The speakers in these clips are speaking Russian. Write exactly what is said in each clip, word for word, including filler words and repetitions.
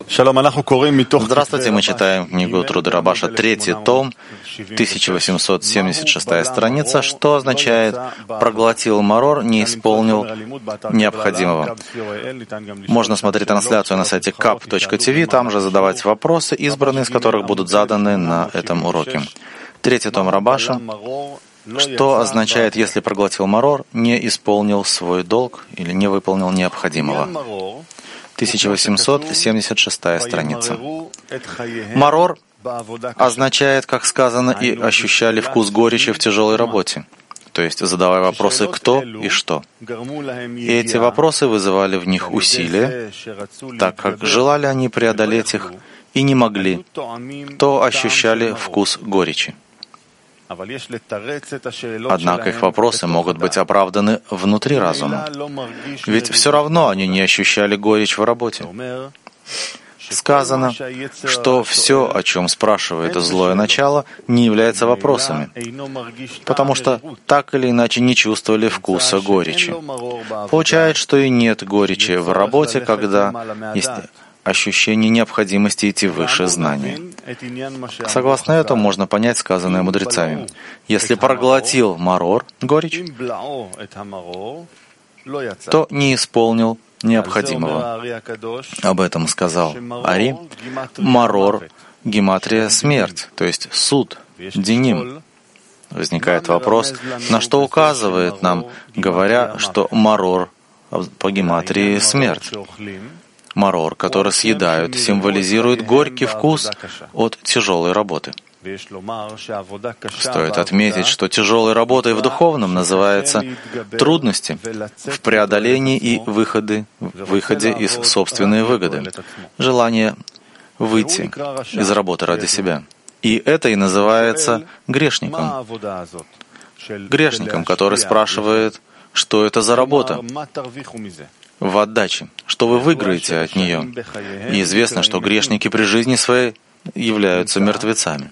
Здравствуйте, мы читаем книгу Труды Рабаша, третий том, тысяча восемьсот семьдесят шестая страница, что означает «проглотил марор, не исполнил необходимого». Можно смотреть трансляцию на сайте кап точка ти ви, там же задавать вопросы, избранные из которых будут заданы на этом уроке. Третий том Рабаша. Что означает, если проглотил марор, не исполнил свой долг или не выполнил необходимого? тысяча восемьсот семьдесят шестая страница. Марор означает, как сказано, и ощущали вкус горечи в тяжелой работе, то есть задавая вопросы «кто» и «что». И эти вопросы вызывали в них усилия, так как желали они преодолеть их и не могли, то ощущали вкус горечи. Однако их вопросы могут быть оправданы внутри разума, ведь все равно они не ощущали горечь в работе. Сказано, что все, о чем спрашивает злое начало, не является вопросами, потому что так или иначе не чувствовали вкуса горечи. Получается, что и нет горечи в работе, когда есть ощущение необходимости идти выше знания. Согласно этому можно понять сказанное мудрецами. Если проглотил марор, горечь, то не исполнил необходимого. Об этом сказал Ари. Марор — гематрия смерть, то есть суд, диним. Возникает вопрос, на что указывает нам, говоря, что марор по гематрии смерть. Марор, который съедают, символизирует горький вкус от тяжелой работы. Стоит отметить, что тяжелой работой в духовном называется трудности в преодолении и выходе, выходе из собственной выгоды, желание выйти из работы ради себя. И это и называется грешником. Грешником, который спрашивает, что это за работа в отдаче, что вы выиграете от нее. И известно, что грешники при жизни своей являются мертвецами.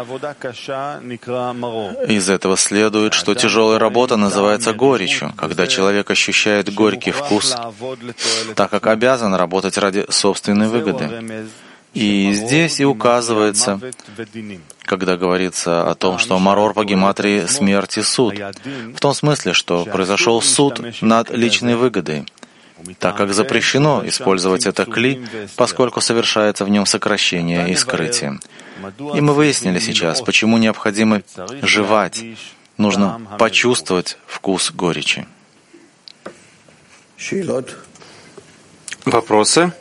Из этого следует, что тяжелая работа называется горечью, когда человек ощущает горький вкус, так как обязан работать ради собственной выгоды. И здесь и указывается, когда говорится о том, что марор по гематрии смерть и суд, в том смысле, что произошел суд над личной выгодой, так как запрещено использовать это кли, поскольку совершается в нем сокращение и скрытие. И мы выяснили сейчас, почему необходимо жевать, нужно почувствовать вкус горечи. Вопросы?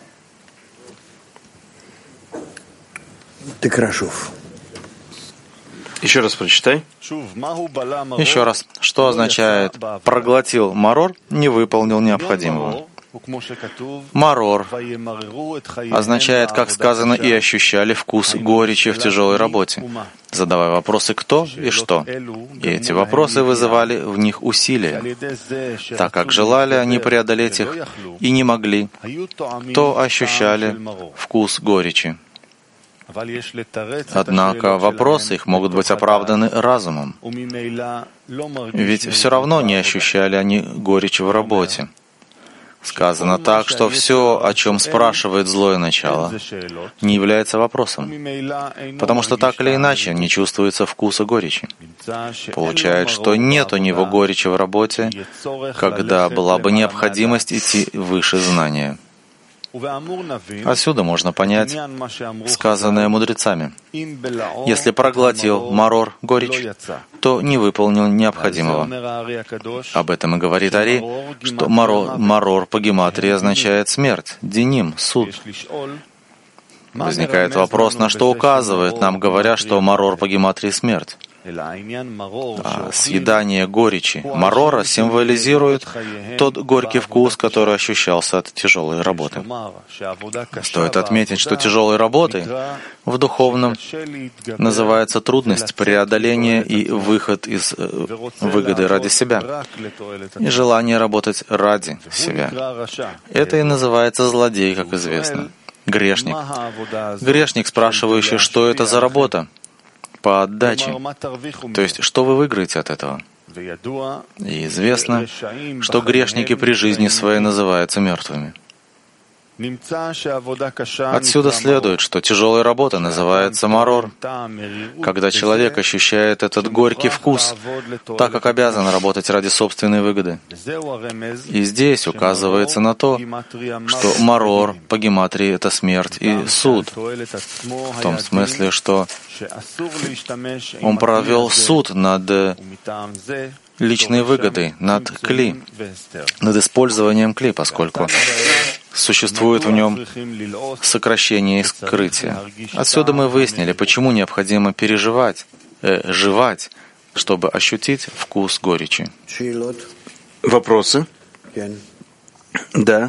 Еще раз прочитай. Еще раз. Что означает «проглотил марор, не выполнил необходимого»? Марор означает, как сказано, и ощущали вкус горечи в тяжелой работе, задавая вопросы «кто» и «что». И эти вопросы вызывали в них усилия, так как желали они преодолеть их и не могли, то ощущали вкус горечи. Однако вопросы их могут быть оправданы разумом, ведь все равно не ощущали они горечи в работе. Сказано так, что все, о чем спрашивает злое начало, не является вопросом, потому что так или иначе не чувствуется вкуса горечи. Получается, что нет у него горечи в работе, когда была бы необходимость идти выше знания. Отсюда можно понять сказанное мудрецами. Если проглотил марор, горечь, то не выполнил необходимого. Об этом и говорит Ари, что марор, марор по гематрии означает смерть, диним, суд. Возникает вопрос, на что указывает нам, говоря, что марор по гематрии смерть. А съедание горечи марора символизирует тот горький вкус, который ощущался от тяжелой работы. Стоит отметить, что тяжелой работой в духовном называется трудность преодоления и выход из выгоды ради себя, и желание работать ради себя. Это и называется злодей, как известно. Грешник. Грешник, спрашивающий, что это за работа по отдаче. То есть, что вы выиграете от этого? И известно, что грешники при жизни своей называются мертвыми. Отсюда следует, что тяжелая работа называется марор, когда человек ощущает этот горький вкус, так как обязан работать ради собственной выгоды. И здесь указывается на то, что марор по гематрии — это смерть и суд, в том смысле, что он провел суд над личной выгодой, над кли, над использованием кли, поскольку существует в нем сокращение и скрытие. Отсюда мы выяснили, почему необходимо переживать, э, жевать, чтобы ощутить вкус горечи. Вопросы? Да.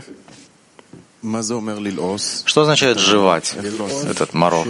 Что означает жевать этот марор?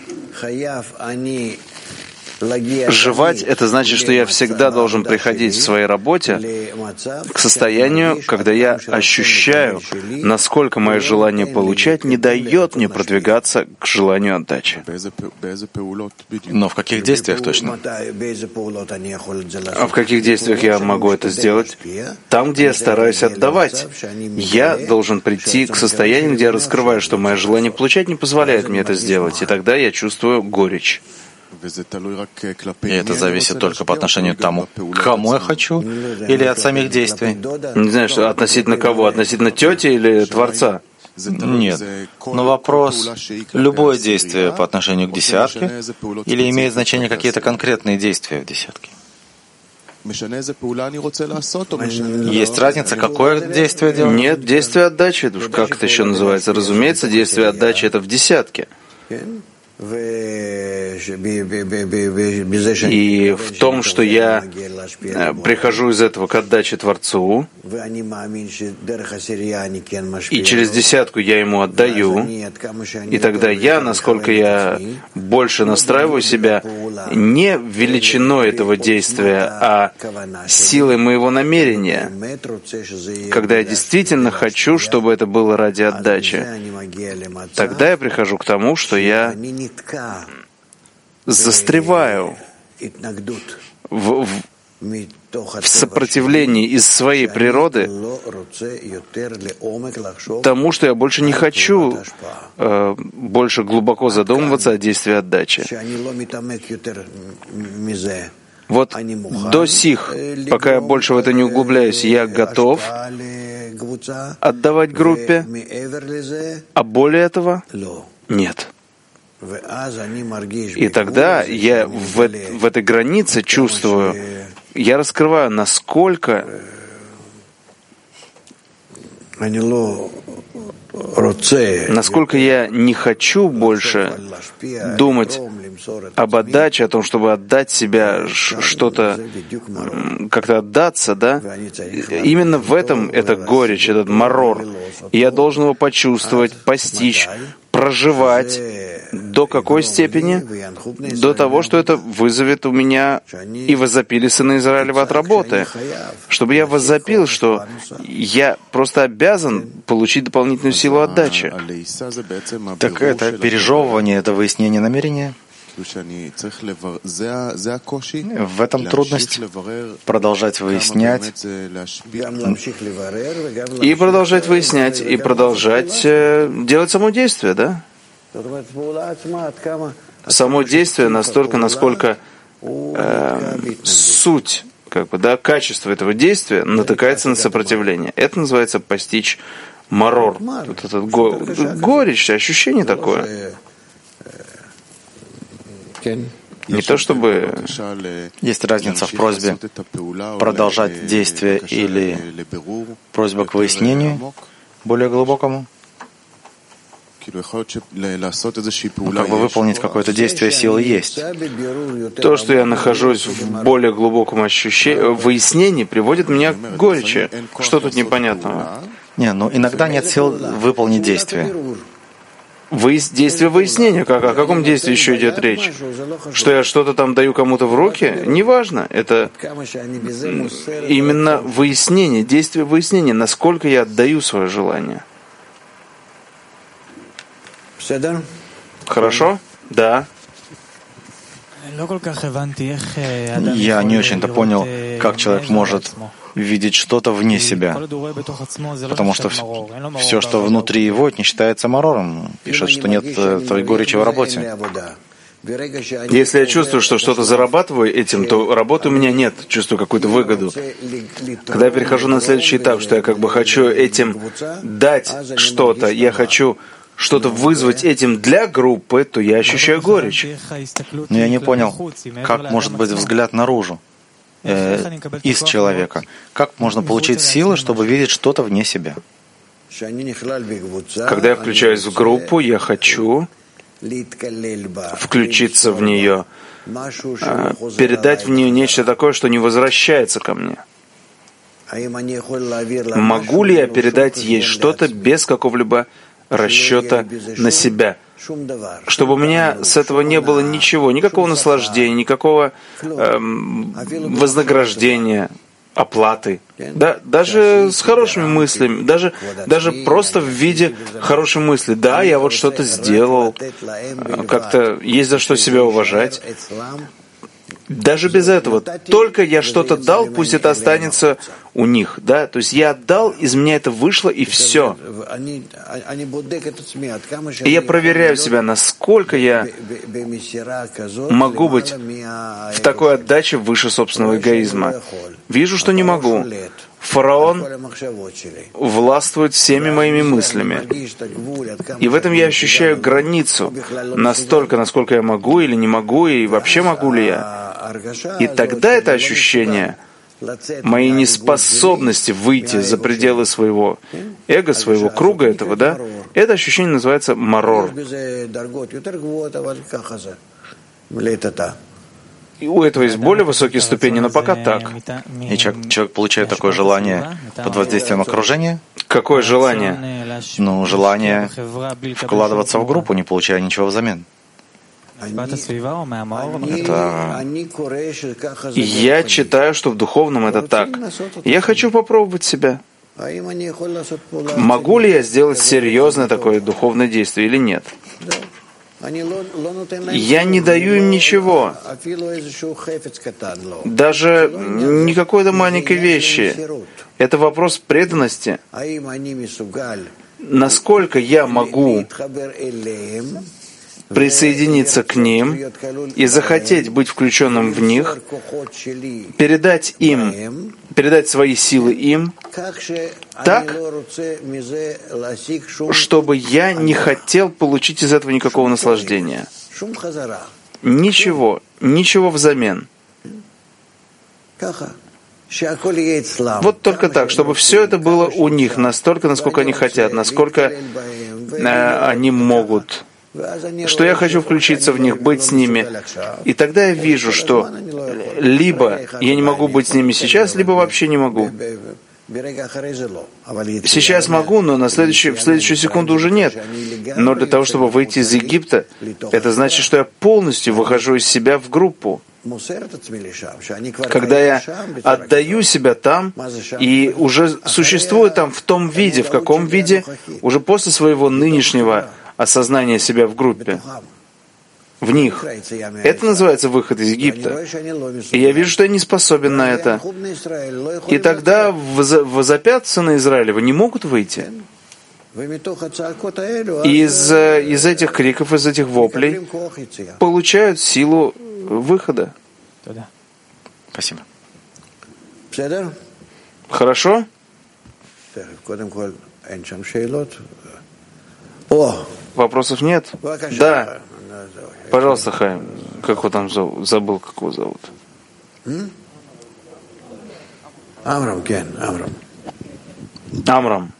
Жевать — это значит, что я всегда должен приходить в своей работе к состоянию, когда я ощущаю, насколько мое желание получать не дает мне продвигаться к желанию отдачи. Но в каких действиях точно? А в каких действиях я могу это сделать? Там, где я стараюсь отдавать. Я должен прийти к состоянию, где я раскрываю, что мое желание получать не позволяет мне это сделать, и тогда я чувствую горечь. И это зависит только по отношению к тому, кому я хочу, или от самих действий? Не знаю, что относительно кого? Относительно тети или Творца? Нет. Но вопрос, любое действие по отношению к десятке, или имеет значение какие-то конкретные действия в десятке? Есть разница, какое действие делать? Нет, действие отдачи. Как это еще называется? Разумеется, действие отдачи — это в десятке. И в том, что я прихожу из этого к отдаче Творцу, и через десятку я ему отдаю, и тогда я, насколько я больше настраиваю себя не величиной этого действия, а силой моего намерения, когда я действительно хочу, чтобы это было ради отдачи, тогда я прихожу к тому, что я застреваю в, в, в сопротивлении из своей природы тому, что я больше не хочу э, больше глубоко задумываться о действии отдачи. Вот до сих, пока я больше в это не углубляюсь, я готов отдавать группе, а более этого нет. И тогда я в, в этой границе чувствую, я раскрываю, насколько насколько я не хочу больше думать об отдаче, о том, чтобы отдать себя, что-то, как-то отдаться, да? Именно в этом это горечь, этот марор. И я должен его почувствовать, постичь, проживать. До какой степени? До того, что это вызовет у меня и возопили сыны Израилева от работы. Чтобы я возопил, что я просто обязан получить дополнительную силу отдачи. Так это пережевывание, это выяснение намерения? В этом трудность продолжать выяснять. И продолжать выяснять, и продолжать э, делать само действие, да? Само действие настолько, насколько э, суть, как бы, да, качество этого действия натыкается на сопротивление. Это называется постичь марор. Вот этот го- горечь, ощущение такое. Не то чтобы... Есть разница в просьбе продолжать действие или просьба к выяснению более глубокому. Ну, как бы выполнить какое-то действие силы есть. То, что я нахожусь в более глубоком ощущении, выяснении, приводит меня к горечи. Что тут непонятного? Не, ну иногда нет сил выполнить действие. Выяс... Действие выяснения. Как? О каком действии еще идет речь? Что я что-то там даю кому-то в руки? Неважно. Это именно выяснение, действие выяснения, насколько я отдаю свое желание. Хорошо? Да. Я не очень-то понял, как человек может видеть что-то вне себя, потому что все, что внутри его, не считается марором. Пишет, что нет той горечи в работе. Если я чувствую, что что-то зарабатываю этим, то работы у меня нет, чувствую какую-то выгоду. Когда я перехожу на следующий этап, что я как бы хочу этим дать что-то, я хочу что-то вызвать этим для группы, то я ощущаю горечь. Но я не понял, как может быть взгляд наружу, э, из человека. Как можно получить силы, чтобы видеть что-то вне себя? Когда я включаюсь в группу, я хочу включиться в нее, передать в нее нечто такое, что не возвращается ко мне. Могу ли я передать ей что-то без какого-либо расчета на себя, чтобы у меня с этого не было ничего, никакого наслаждения, никакого эм, вознаграждения, оплаты, да, даже с хорошими мыслями, даже, даже просто в виде хорошей мысли. Да, я вот что-то сделал, как-то есть за что себя уважать. Даже без этого. Только я что-то дал, пусть это останется у них. Да? То есть я отдал, из меня это вышло, и все. И я проверяю себя, насколько я могу быть в такой отдаче выше собственного эгоизма. Вижу, что не могу. Фараон властвует всеми моими мыслями. И в этом я ощущаю границу. Настолько, насколько я могу или не могу, и вообще могу ли я. И тогда это ощущение моей неспособности выйти за пределы своего эго, своего круга этого, да, это ощущение называется марор. И у этого есть более высокие ступени, но пока так. И человек, человек получает такое желание под воздействием окружения. Какое желание? Ну, желание вкладываться в группу, не получая ничего взамен. Это... Я читаю, что в духовном это так. Я хочу попробовать себя. Могу ли я сделать серьезное такое духовное действие или нет? Я не даю им ничего, даже не какой-то маленькой вещи. Это вопрос преданности. Насколько я могу присоединиться к ним и захотеть быть включенным в них, передать им, передать свои силы им, так, чтобы я не хотел получить из этого никакого наслаждения. Ничего, ничего взамен. Вот только так, чтобы все это было у них, настолько, насколько они хотят, насколько э, они могут, что я хочу включиться в них, быть с ними. И тогда я вижу, что либо я не могу быть с ними сейчас, либо вообще не могу. Сейчас могу, но на следующую, в следующую секунду уже нет. Но для того, чтобы выйти из Египта, это значит, что я полностью выхожу из себя в группу. Когда я отдаю себя там и уже существую там в том виде, в каком виде, уже после своего нынешнего осознания себя в группе, в них. Это называется выход из Египта. И я вижу, что я не способен на это. И тогда возопят сыны Израилева не могут выйти. Из, из этих криков, из этих воплей получают силу выхода. Спасибо. Хорошо? Вопросов нет? Да. Пожалуйста, Хайм. Как его там зовут? Забыл, как его зовут. Амрам, Кен, Амрам. Амрам.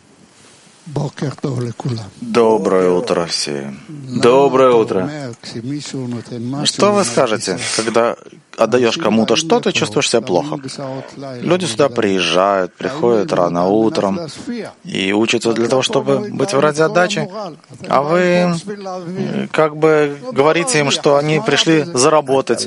Доброе утро всем. Доброе утро. Что вы скажете, когда отдаешь кому-то что-то и чувствуешь себя плохо? Люди сюда приезжают, приходят рано утром и учатся для того, чтобы быть в ради отдачи, а вы как бы говорите им, что они пришли заработать.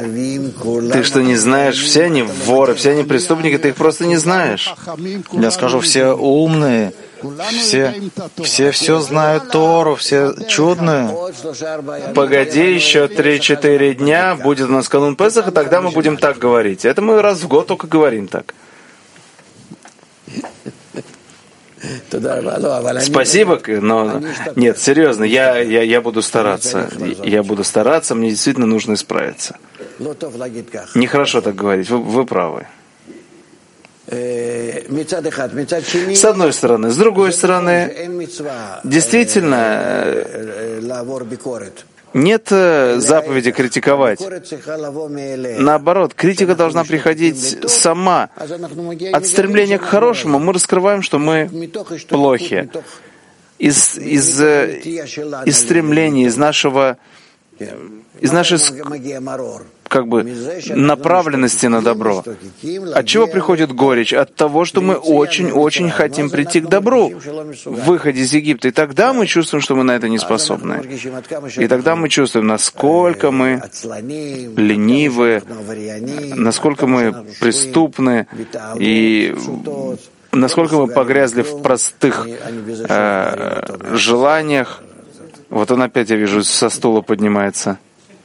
Ты что, не знаешь? Все они воры, все они преступники, ты их просто не знаешь. Я скажу что все умные, все, все все знают Тору, все чудные. Погоди, еще три-четыре дня будет у нас канун Песаха, тогда мы будем так говорить. Это мы раз в год только говорим так. Спасибо, но нет, серьезно, я, я, я буду стараться. Я буду стараться, мне действительно нужно исправиться. Нехорошо так говорить, вы, вы правы. С одной стороны. С другой стороны, действительно, нет заповеди критиковать. Наоборот, критика должна приходить сама. От стремления к хорошему мы раскрываем, что мы плохи. Из, из, из стремления, из нашего, из нашей как бы направленности на добро. От чего приходит горечь? От того, что мы очень-очень хотим прийти к добру в выходе из Египта. И тогда мы чувствуем, что мы на это не способны. И тогда мы чувствуем, насколько мы ленивы, насколько мы преступны, и насколько мы погрязли в простых э, желаниях. Вот он опять, я вижу, со стула поднимается.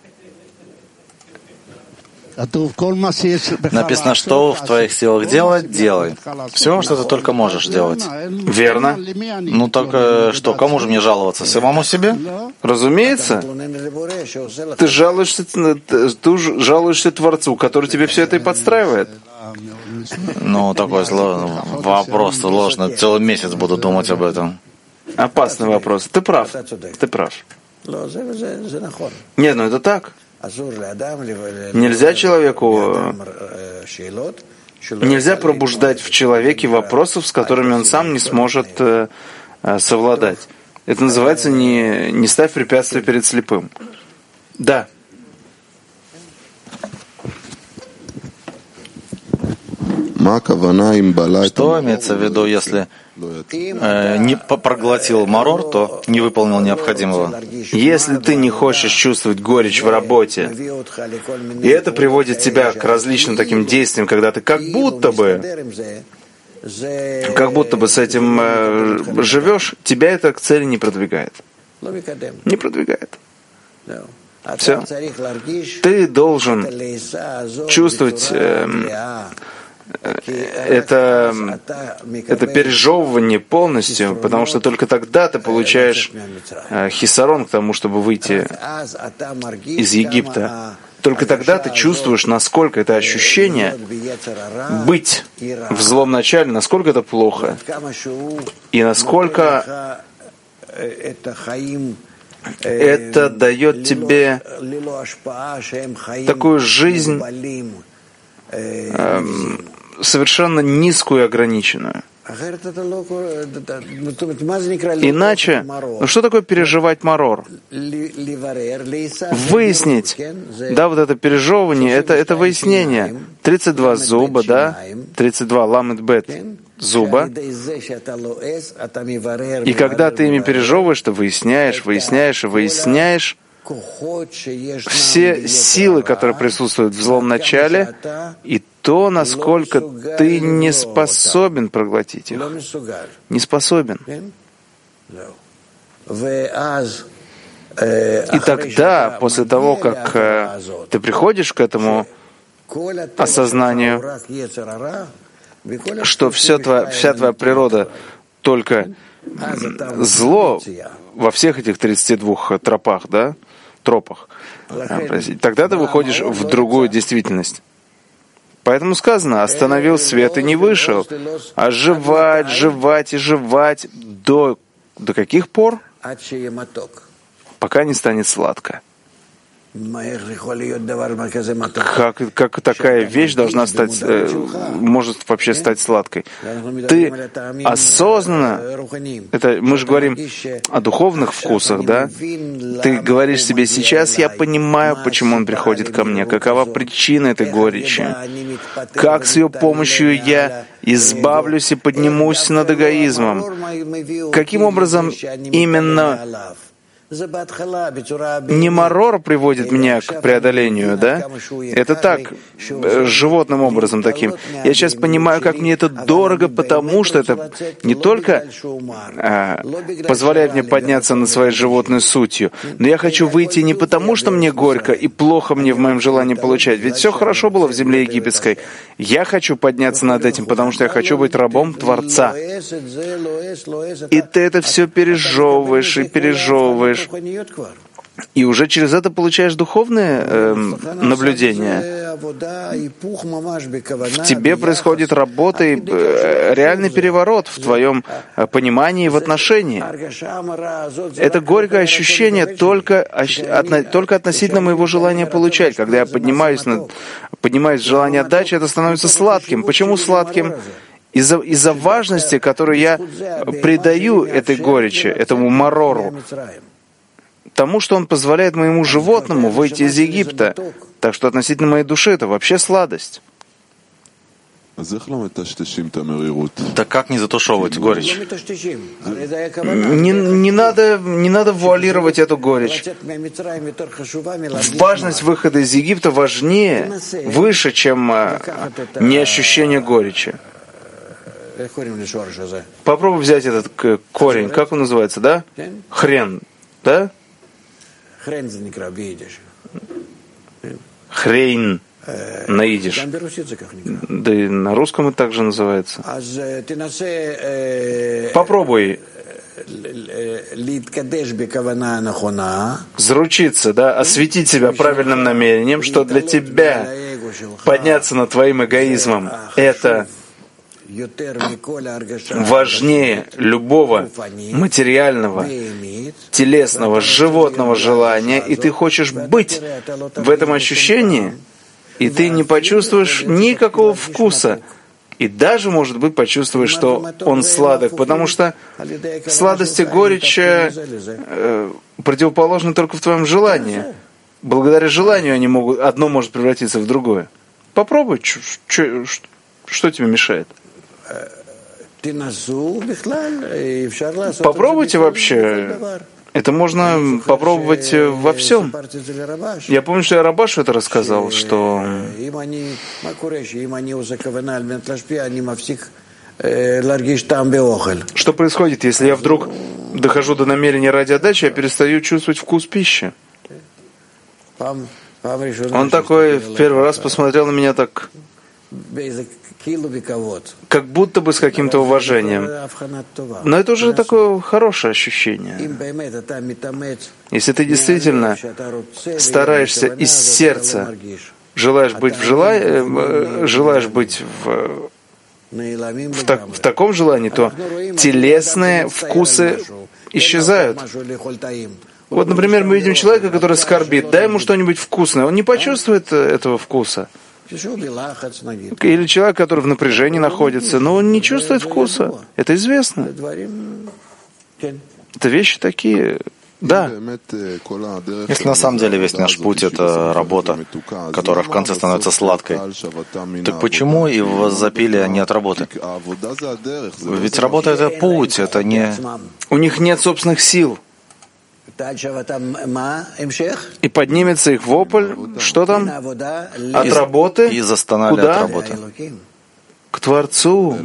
Написано, что в твоих силах делать, делай. Все, что ты только можешь делать. Верно. Ну так что, кому же мне жаловаться? Самому себе? Разумеется. Ты жалуешься, ты жалуешься Творцу, который тебе все это и подстраивает. Ну, такой вопрос сложный. Целый месяц буду думать об этом. Опасный вопрос. Ты прав. Ты прав. Нет, ну это так. Нельзя человеку, нельзя пробуждать в человеке вопросов, с которыми он сам не сможет э, совладать. Это называется не, не ставь препятствия перед слепым. Да. Что имеется в виду, если э, не проглотил марор, то не выполнил необходимого? Если ты не хочешь чувствовать горечь в работе, и это приводит тебя к различным таким действиям, когда ты как будто бы, как будто бы с этим э, живешь, тебя это к цели не продвигает. Не продвигает. Все. Ты должен чувствовать э, это, это пережевывание полностью, потому что только тогда ты получаешь э, хисарон к тому, чтобы выйти из Египта. Только тогда ты чувствуешь, насколько это ощущение быть в злом начале, насколько это плохо, и насколько это дает тебе такую жизнь эм, совершенно низкую и ограниченную. Иначе, ну что такое переживать марор? Выяснить, да, вот это пережевывание, это, это выяснение. тридцать два зуба, да, тридцать два ламет бет зуба. И когда ты ими пережевываешь, ты выясняешь, выясняешь и выясняешь все силы, которые присутствуют в злом начале, и то, насколько ты не способен проглотить их. Не способен. И тогда, после того, как э, ты приходишь к этому осознанию, что все твоя, вся твоя природа только зло во всех этих тридцати двух тропах, да, тропах, тогда ты выходишь в другую действительность. Поэтому сказано, остановил свет и не вышел. А жевать, жевать и жевать до, до каких пор? Пока не станет сладко. Как, как такая вещь должна стать, э, может вообще стать сладкой? Ты осознанно, это мы же говорим о духовных вкусах, да? Ты говоришь себе, сейчас я понимаю, почему он приходит ко мне, какова причина этой горечи, как с ее помощью я избавлюсь и поднимусь над эгоизмом, каким образом именно Не марор приводит меня к преодолению, да? Это так, животным образом таким. Я сейчас понимаю, как мне это дорого, потому что это не только а, позволяет мне подняться над своей животной сутью, но я хочу выйти не потому, что мне горько и плохо мне в моем желании получать, ведь все хорошо было в земле египетской. Я хочу подняться над этим, потому что я хочу быть рабом Творца. И ты это все пережевываешь и пережевываешь. И уже через это получаешь духовное э, наблюдение. В тебе происходит работа и э, реальный переворот в твоем э, понимании и в отношении. Это горькое ощущение только, отно, только относительно моего желания получать. Когда я поднимаюсь, над, поднимаюсь в желание отдачи, это становится сладким. Почему сладким? Из-за, из-за важности, которую я придаю этой горечи, этому марору, тому, что он позволяет моему животному выйти из Египта. Так что относительно моей души это вообще сладость. Так как не затушевывать горечь? Не, не, надо, не надо вуалировать эту горечь. Важность выхода из Египта важнее, выше, чем неощущение горечи. Попробуй взять этот корень. Как он называется, да? Хрен. Да? Хрейн на идиш. Да и на русском это также называется. Попробуй заручиться, да, осветить себя правильным намерением, что для тебя подняться над твоим эгоизмом — это важнее любого материального, телесного, животного желания, и ты хочешь быть в этом ощущении, и ты не почувствуешь никакого вкуса, и даже, может быть, почувствуешь, что он сладок, потому что сладость и горечь э, противоположны только в твоем желании. Благодаря желанию они могут, одно может превратиться в другое. Попробуй, ч- ч- что тебе мешает? Попробуйте вообще. Это можно попробовать во всем. Я помню, что я Рабашу это рассказал, что что происходит, если я вдруг дохожу до намерения ради отдачи, я перестаю чувствовать вкус пищи. Он такой в первый раз посмотрел на меня так, как будто бы с каким-то уважением. Но это уже такое хорошее ощущение. Если ты действительно стараешься из сердца, желаешь быть в желании, желаешь быть в, в, так, в таком желании, то телесные вкусы исчезают. Вот, например, мы видим человека, который скорбит, дай ему что-нибудь вкусное, он не почувствует этого вкуса. Или человек, который в напряжении находится, но он не чувствует вкуса. Это известно. Это вещи такие. Да. Если на самом деле весь наш путь — это работа, которая в конце становится сладкой, так почему и в воззапиле нет работы? Ведь работа — это путь, это не... У них нет собственных сил. И поднимется их вопль, что там? От работы? И застонали Куда? от работы. К Творцу.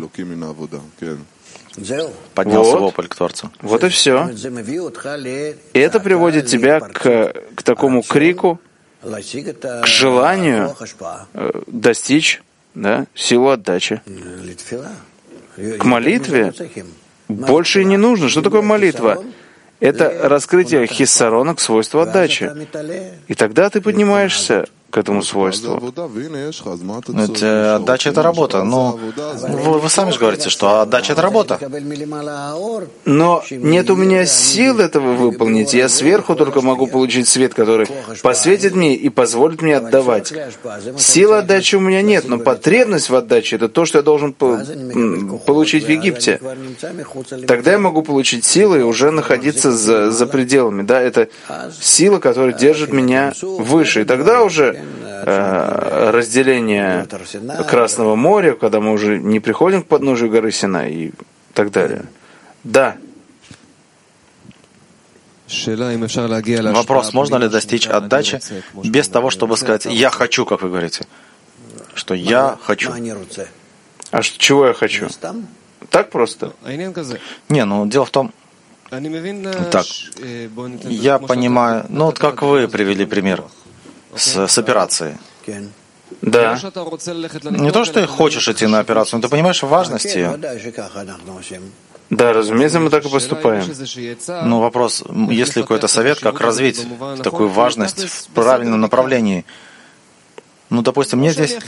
Поднялся вот. вопль к Творцу. Вот и все. И это приводит тебя к, к такому крику, к желанию э, достичь, да, силу отдачи. К молитве больше и не нужно. Что такое молитва? Это раскрытие хиссарона к свойству отдачи. И тогда ты поднимаешься к этому свойству. Ведь отдача — это работа. Но вы, вы сами же говорите, что отдача — это работа. Но нет у меня сил этого выполнить. Я сверху только могу получить свет, который посветит мне и позволит мне отдавать. Силы отдачи у меня нет, но потребность в отдаче — это то, что я должен получить в Египте. Тогда я могу получить силы и уже находиться за, за пределами. Да? Это сила, которая держит меня выше. И тогда уже э, разделение Красного моря, когда мы уже не приходим к подножию горы Синай и так далее. Да. Вопрос, можно ли достичь отдачи без того, чтобы сказать «я хочу», как вы говорите, что «я хочу». А что, чего я хочу? Так просто? Не, ну дело в том, так, я понимаю, ну вот как вы привели пример с, с операцией. Да. Не то, что ты хочешь идти на операцию, но ты понимаешь важность ее. Да, разумеется, мы так и поступаем. Ну, вопрос, есть ли какой-то совет, как развить такую важность в правильном направлении? Ну, допустим, мне здесь,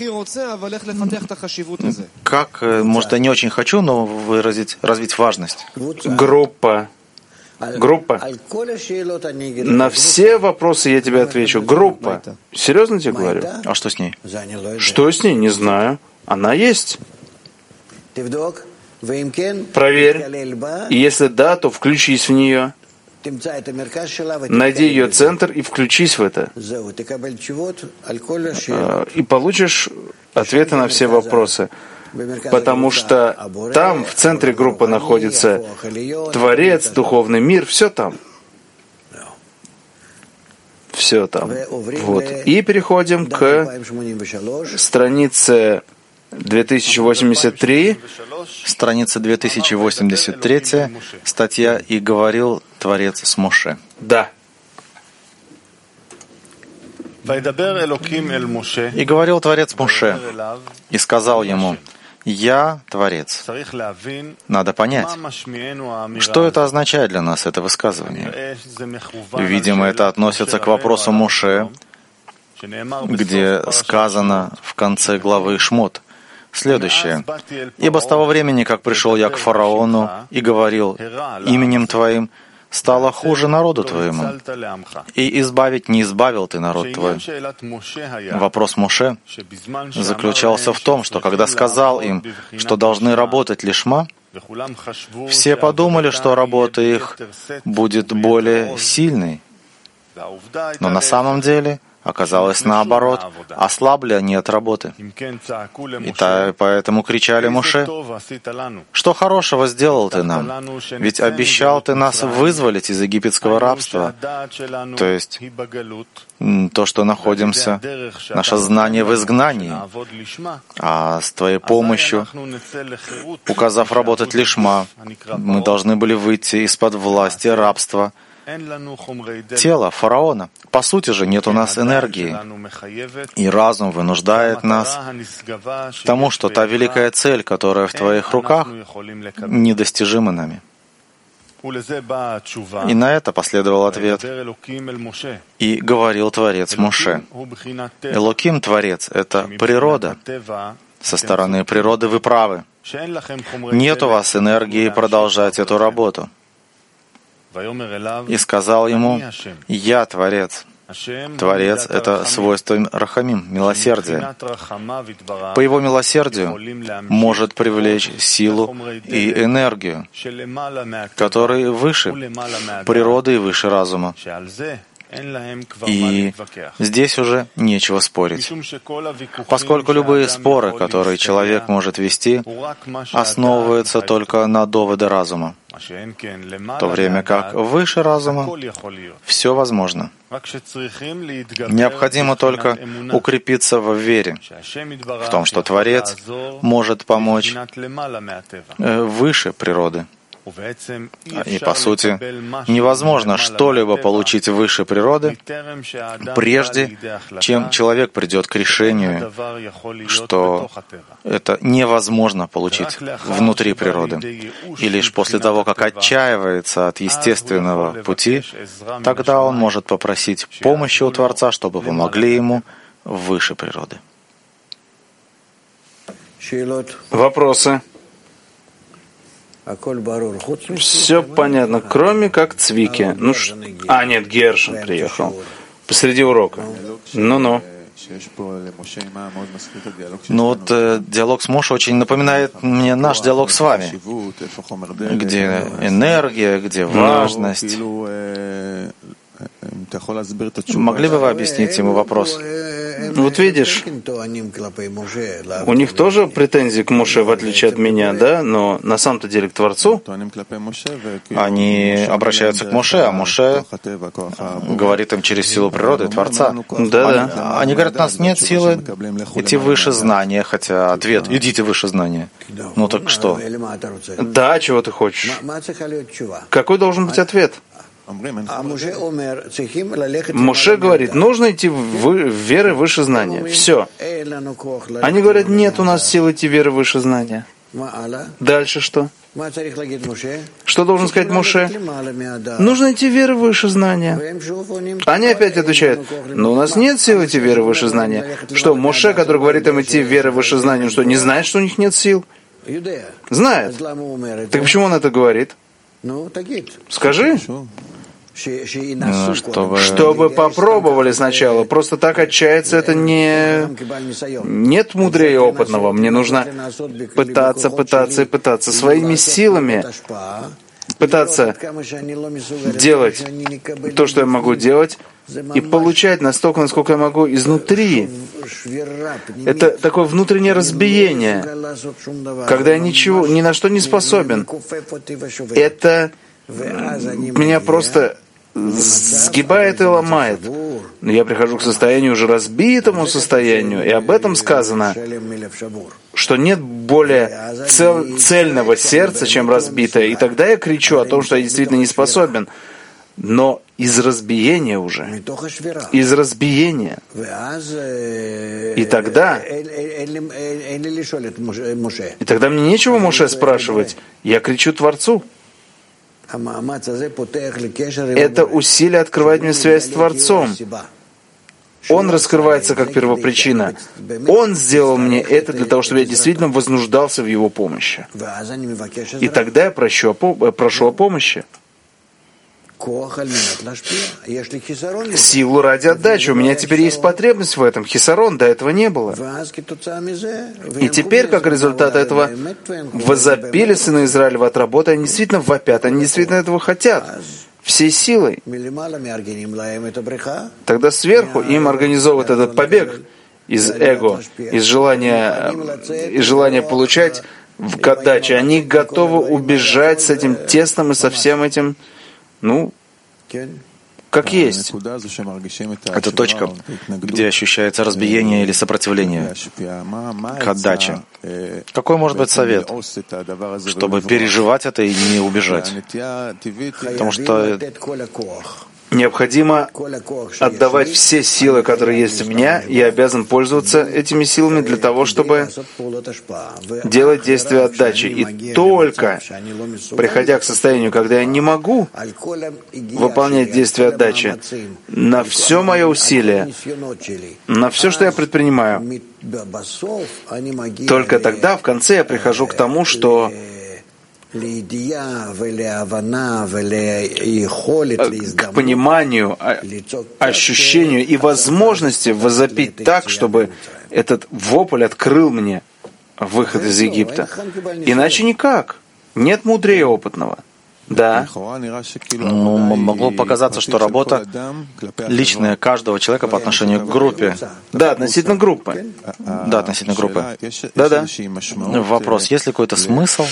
как, может, я не очень хочу, но выразить, развить важность. Группа. Группа. На все вопросы я тебе отвечу. Группа. Серьезно тебе говорю? А что с ней? Что с ней? Не знаю. Она есть. Проверь. И если да, то включись в нее. Найди ее центр и включись в это. И получишь ответы на все вопросы. Потому что там, в центре группы, находится Творец, духовный мир, все там. Все там. Вот. И переходим к странице две тысячи восемьдесят три. Страница две тысячи восемьдесят три, статья «И говорил Творец с Моше». Да. «И говорил Творец Моше, и сказал ему: Я Творец». Надо понять, что это означает для нас, это высказывание. Видимо, это относится к вопросу Моше, где сказано в конце главы Шмот следующее: «Ибо с того времени, как пришел я к фараону и говорил: именем твоим стало хуже народу твоему, и избавить не избавил ты народ твой». Вопрос Моше заключался в том, что когда сказал им, что должны работать лишма, все подумали, что работа их будет более сильной. Но на самом деле оказалось наоборот, ослабли они от работы. И поэтому кричали Моше: «Что хорошего сделал ты нам? Ведь обещал ты нас вызволить из египетского рабства». То есть то, что находимся, наше знание в изгнании, а с твоей помощью, указав работать лишма, мы должны были выйти из-под власти рабства тело фараона. По сути же нет у нас энергии, и разум вынуждает нас к тому, что та великая цель, которая в твоих руках, недостижима нами. И на это последовал ответ: «И говорил Творец Моше». Элоким, Творец, — это природа. Со стороны природы вы правы. Нет у вас энергии продолжать эту работу. И сказал ему: «Я Творец». Творец — это свойство рахамим, милосердия. По его милосердию может привлечь силу и энергию, которые выше природы и выше разума. И здесь уже нечего спорить, поскольку любые споры, которые человек может вести, основываются только на доводе разума, в то время как выше разума все возможно. Необходимо только укрепиться в вере, в том, что Творец может помочь выше природы. И, по сути, невозможно что-либо получить выше природы, прежде чем человек придет к решению, что это невозможно получить внутри природы. И лишь после того, как отчаивается от естественного пути, тогда он может попросить помощи у Творца, чтобы помогли ему выше природы. Вопросы? Все понятно, кроме как Цвики. Ну, ш... А, нет, Гершин приехал. Посреди урока. Ну-ну. Ну вот э, диалог с Моше очень напоминает мне наш диалог с вами, где энергия, где важность. Могли бы вы объяснить ему вопрос? Вот видишь, у них тоже претензии к Моше, в отличие от меня, да? Но на самом-то деле к Творцу. Они обращаются к Моше, а Моше говорит им через силу природы, Творца. Да, они, они говорят, у нас нет силы идти выше знания, хотя ответ — идите выше знания. Ну так что? Да, чего ты хочешь? Какой должен быть ответ? Моше говорит, нужно идти в веры выше знания. Все. Они говорят, нет у нас сил идти веры выше знания. Дальше что? Что должен сказать Моше? Нужно идти веры выше знания. Они опять отвечают, но у нас нет сил идти веры выше знания. Что, Моше, который говорит им идти веры выше знания, что, не знает, что у них нет сил? Знает. Так почему он это говорит? Скажи. Ну, чтобы... чтобы попробовали сначала. Просто так отчаяться это не... Нет мудрее опытного. Мне нужно пытаться, пытаться и пытаться своими силами пытаться делать то, что я могу делать, и получать настолько, насколько я могу изнутри. Это такое внутреннее разбиение, когда я ничего, ни на что не способен. Это меня просто сгибает и ломает. Но я прихожу к состоянию, уже разбитому состоянию, и об этом сказано, что нет более цел, цельного сердца, чем разбитое. И тогда я кричу о том, что я действительно не способен. Но из разбиения уже. Из разбиения. И тогда... И тогда мне нечего Моше спрашивать. Я кричу Творцу. Это усилие открывает мне связь с Творцом. Он раскрывается как первопричина. Он сделал мне это для того, чтобы я действительно вознуждался в Его помощи. И тогда я прошу о, прошу о помощи. Силу ради отдачи. У меня теперь есть потребность в этом. Хисарон, до этого не было. И теперь, как результат этого, возопили сыны Израилева от работы, они действительно вопят, они действительно этого хотят. Всей силой. Тогда сверху им организовывают этот побег из эго, из желания, из желания получать в отдаче. Они готовы убежать с этим тестом и со всем этим, ну, как есть. Это точка, где ощущается разбиение или сопротивление к отдаче. Какой может быть совет, чтобы переживать это и не убежать? Потому что необходимо отдавать все силы, которые есть у меня, и я обязан пользоваться этими силами для того, чтобы делать действия отдачи. И только приходя к состоянию, когда я не могу выполнять действия отдачи, на все мое усилие, на все, что я предпринимаю, только тогда, в конце, я прихожу к тому, что к пониманию, ощущению и возможности возопить так, чтобы этот вопль открыл мне выход из Египта. Иначе никак. Нет мудрее опытного. Да. Ну, могло показаться, что работа личная каждого человека по отношению к группе. Да, относительно группы. Да, относительно группы. Да-да. Вопрос, есть ли какой-то смысл?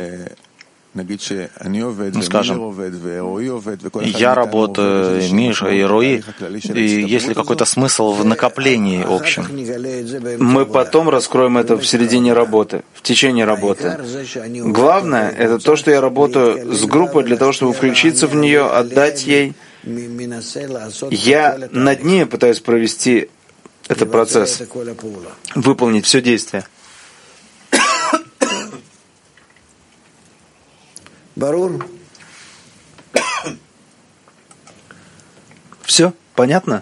Ну, скажем, я работаю, Миша и Руи, и есть ли какой-то смысл в накоплении общем? Мы потом раскроем это в середине работы, в течение работы. Главное, это то, что я работаю с группой для того, чтобы включиться в нее, отдать ей. Я над ней пытаюсь провести этот процесс, выполнить все действие. Все? Понятно?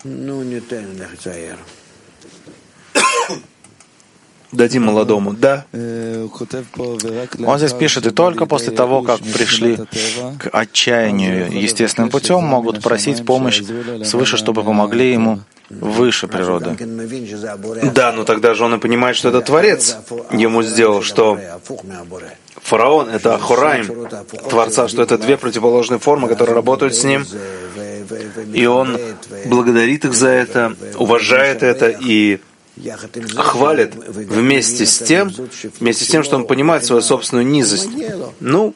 Дадим молодому. Да. Он здесь пишет, и только после того, как пришли к отчаянию естественным путем, могут просить помощь свыше, чтобы помогли ему выше природы. Да, но тогда же он и понимает, что это Творец ему сделал, что фараон — это Ахураим, Творца, что это две противоположные формы, которые работают с ним. и он благодарит их за это, уважает это и хвалит вместе с тем, вместе с тем, что он понимает свою собственную низость. Ну,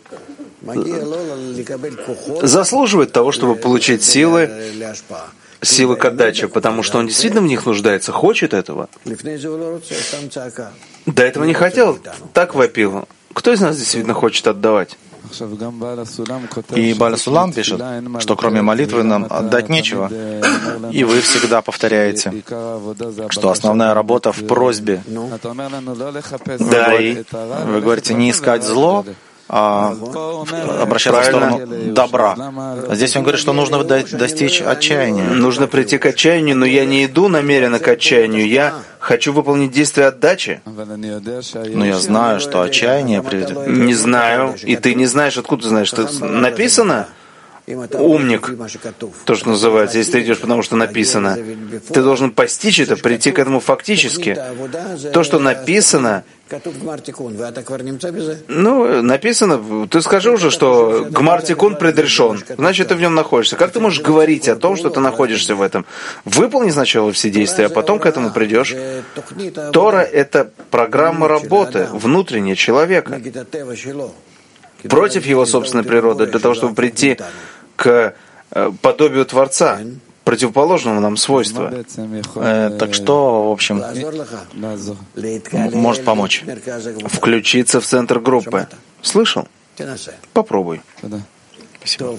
заслуживает того, чтобы получить силы, силы к отдаче, потому что он действительно в них нуждается, хочет этого. До этого не хотел, так вопил. Кто из нас действительно хочет отдавать? И Бааль Сулам пишет, что кроме молитвы нам отдать нечего. И вы всегда повторяете, что основная работа в просьбе. Да, и вы говорите, не искать зло, а обращаться в сторону добра. Здесь он говорит, что нужно достичь отчаяния. Нужно прийти к отчаянию, но я не иду намеренно к отчаянию. Я хочу выполнить действие отдачи. Но я знаю, что отчаяние приведет. Не знаю. И ты не знаешь, откуда ты знаешь. Что написано? Умник, то, что называется, если ты идешь, потому что написано. Ты должен постичь это, прийти к этому фактически. То, что написано, ну, написано, ты скажи уже, что Гмар Тикун предрешен, значит, ты в нем находишься. Как ты можешь говорить о том, что ты находишься в этом? Выполни сначала все действия, а потом к этому придешь. Тора — это программа работы, внутренняя человека, против его собственной природы, для того, чтобы прийти к подобию Творца, противоположному нам свойства. Э, так что, в общем, может помочь? Включиться в центр группы. Слышал? Попробуй. Спасибо.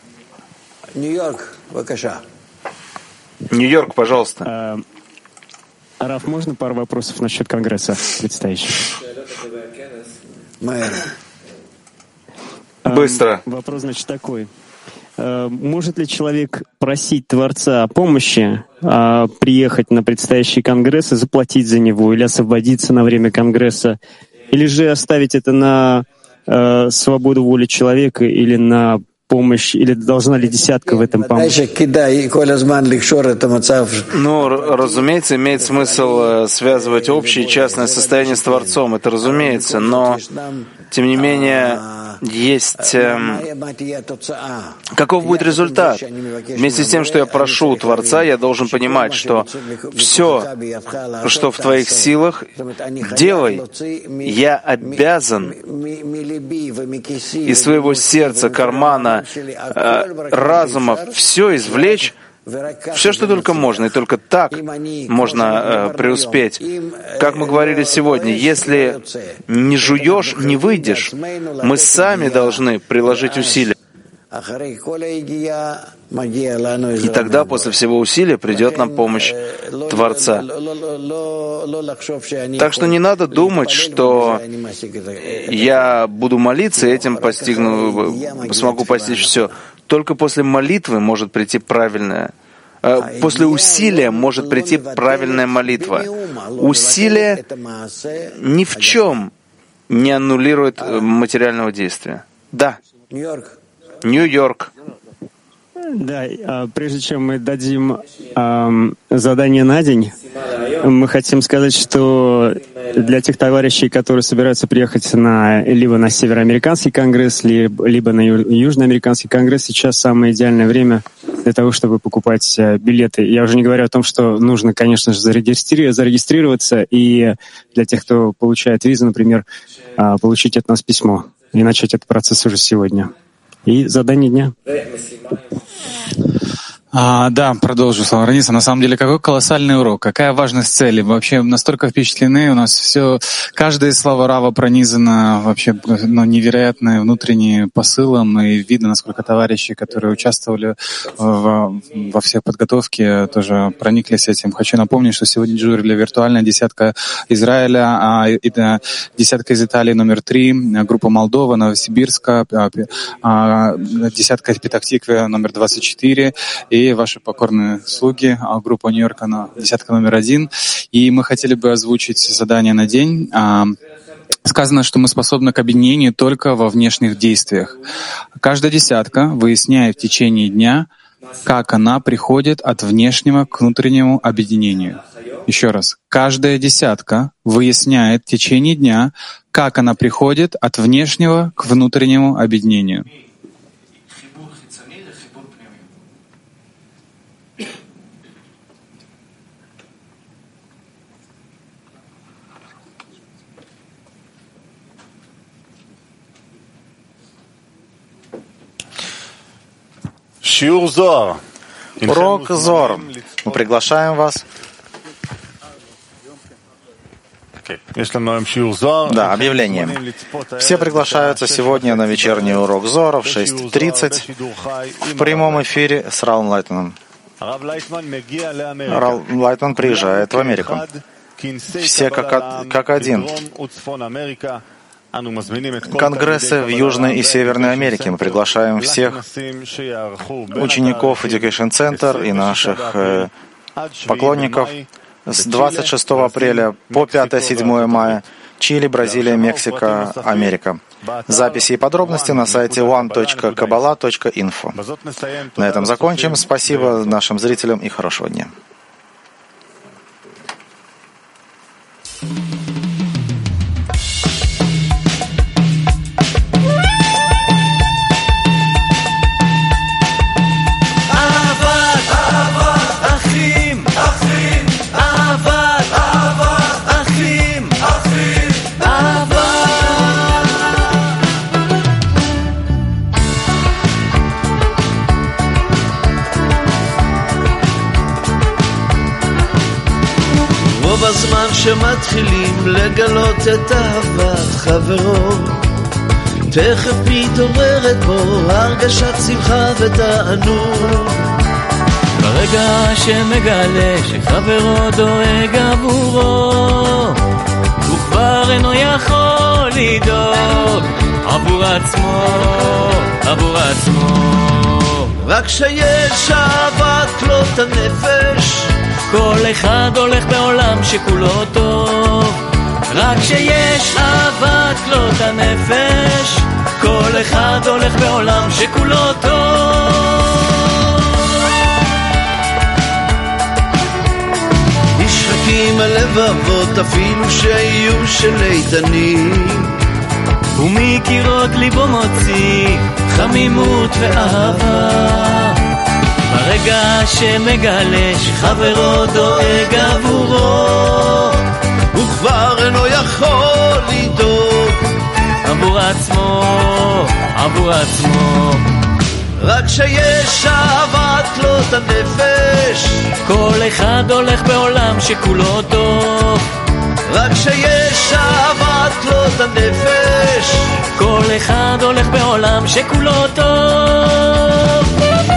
Нью-Йорк, пожалуйста. Раф, можно пару вопросов насчет Конгресса предстоящего? Быстро. Вопрос, значит, такой. Может ли человек просить Творца о помощи, приехать на предстоящий Конгресс и заплатить за него, или освободиться на время Конгресса, или же оставить это на свободу воли человека, или на помощь, или должна ли десятка в этом помочь? Ну, разумеется, имеет смысл связывать общее и частное состояние с Творцом, это разумеется, но, тем не менее, есть... Эм, каков будет результат? Вместе с тем, что я прошу у Творца, я должен понимать, что все, что в твоих силах, делай. Я обязан из своего сердца, кармана, э, разума все извлечь, все, что только можно, и только так можно э, преуспеть. Как мы говорили сегодня, если не жуешь, не выйдешь. Мы сами должны приложить усилия. И тогда, после всего усилия, придет нам помощь Творца. Так что не надо думать, что я буду молиться, и этим постигну, смогу постичь все. Только после молитвы может прийти правильное. После усилия может прийти правильная молитва. Усилие ни в чем не аннулирует материального действия. Да. Нью-Йорк. Да, прежде чем мы дадим э, задание на день, мы хотим сказать, что для тех товарищей, которые собираются приехать на, либо на Североамериканский конгресс, либо, либо на Ю, Южноамериканский конгресс, сейчас самое идеальное время для того, чтобы покупать билеты. Я уже не говорю о том, что нужно, конечно же, зарегистри- зарегистрироваться, и для тех, кто получает визу, например, э, получить от нас письмо и начать этот процесс уже сегодня. И задание дня. А, да, продолжу, Слава Раниса. На самом деле, какой колоссальный урок, какая важность цели. Вообще настолько впечатлены, у нас все, каждое слово Рава пронизано вообще ну, невероятным внутренним посылом, и видно, насколько товарищи, которые участвовали в, во всех подготовке, тоже прониклись этим. Хочу напомнить, что сегодня дежурили виртуальная десятка Израиля, а, и, десятка из Италии номер три, группа Молдова, Новосибирска, а, десятка Петах-Тиквы номер двадцать четыре, и и ваши покорные слуги, группа Нью-Йорка, десятка номер один. И мы хотели бы озвучить задание на день. Сказано, что мы способны к объединению только во внешних действиях. Каждая десятка выясняет в течение дня, как она приходит от внешнего к внутреннему объединению. Еще раз. Каждая десятка выясняет в течение дня, как она приходит от внешнего к внутреннему объединению. Урок Зор. Мы приглашаем вас. Да, объявление. Все приглашаются сегодня на вечерний урок Зора в шесть тридцать в прямом эфире с Равом Лайтманом. Рав Лайтман приезжает в Америку. Все как, как один. Конгрессы в Южной и Северной Америке. Мы приглашаем всех учеников Education Center и наших э, поклонников с двадцать шестого апреля по пятое-седьмое мая. Чили, Бразилия, Мексика, Америка. Записи и подробности на сайте one точка kabbalah точка info. На этом закончим. Спасибо нашим зрителям и хорошего дня. בזמן שמתחילים לגלות את אהבת חברו תכף מתעוררת בו הרגשת שמחה ותענוג ברגע שמגלה שחברו דואג עבורו הוא כבר אינו יכול לדאוג עבור עצמו, עבור עצמו רק שיש אהבת כלות הנפש כל אחד הולך בעולם שכולו טוב רק שיש אהבת כלות הנפש כל אחד הולך בעולם שכולו טוב נשחקים הלבבות אפילו שיהיו של איתנים ומקירות ליבו מוציא חמימות ואהבה ברגע שמגלה שחברו דואג עבורו הוא כבר אינו יכול לדאוג עבור עצמו, עבור עצמו רק שיש אהבת כלות הנפש כל אחד הולך בעולם שכולו טוב רק שיש אהבת כלות הנפש כל אחד הולך בעולם שכולו טוב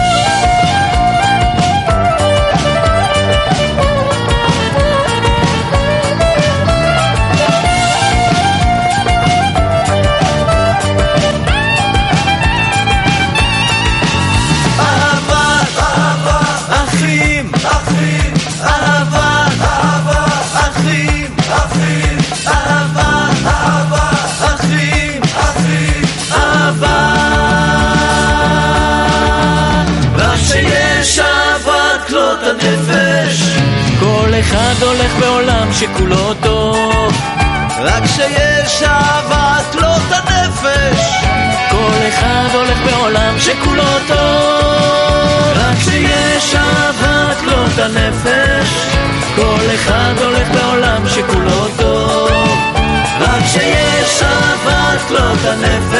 כל אחד הולך בעולם שכולו טוב רק שיש אהבת כלות הנפש כל אחד הולך בעולם שכולו טוב רק שיש אהבת כלות הנפש כל אחד הולך בעולם שכולו טוב רק שיש אהבת כלות הנפש